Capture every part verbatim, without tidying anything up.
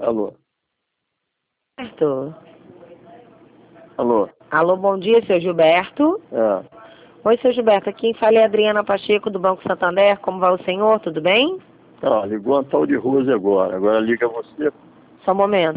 Alô? Gilberto. Alô? Alô, bom dia, seu Gilberto. É. Oi, seu Gilberto. Aqui fala é a Adriana Pacheco, do Banco Santander. Como vai o senhor? Tudo bem? Ah, ligou a tal de Rose agora. Agora liga você. Só um momento.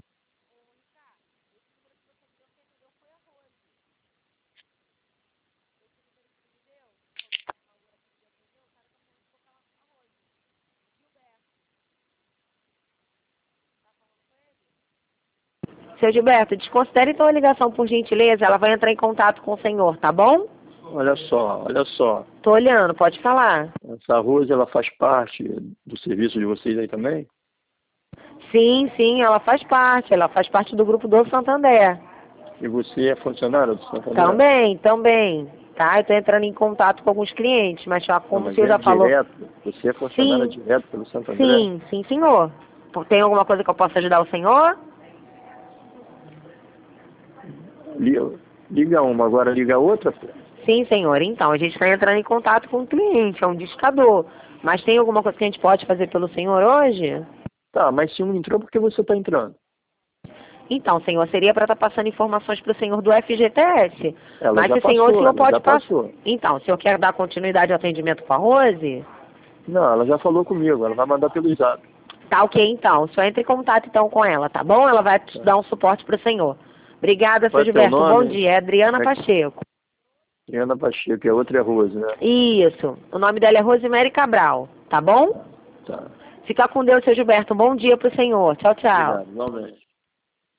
Seu Gilberto, desconsidere então a ligação, por gentileza. Ela vai entrar em contato com o senhor, tá bom? Olha só, olha só. Tô olhando, pode falar. Essa Rose, ela faz parte do serviço de vocês aí também? Sim, sim, ela faz parte. Ela faz parte do grupo do Santander. E você é funcionário do Santander? Também, também. Tá, eu tô entrando em contato com alguns clientes, mas já Não, como o mas senhor é já falou... direto. Você é funcionária Sim, direto pelo Santander? sim, sim, senhor. Tem alguma coisa que eu possa ajudar o senhor? Liga, liga uma, agora liga outra, pô. Sim, senhor. Então, a gente está entrando em contato com o cliente, é um discador. Mas tem alguma coisa que a gente pode fazer pelo senhor hoje? Tá, mas se um entrou, por que você tá entrando? Então, senhor, seria para estar passando informações para o senhor do F G T S. Ela Mas já se o senhor, o passou, senhor ela pode já passar. passou. Então, o senhor quer dar continuidade ao atendimento com a Rose? Não, ela já falou comigo, ela vai mandar pelo zap. Tá ok, então. Só entre em contato então com ela, tá bom? Ela vai te dar um suporte para o senhor. Obrigada, Qual seu é teu Gilberto. Bom nome? dia. É Adriana É Pacheco. Ana Pacheco, é outra é Rose, né? Isso. O nome dela é Rosemary Cabral, tá bom? Tá. Fica com Deus, seu Gilberto. Um bom dia pro senhor. Tchau, tchau. Obrigado, igualmente.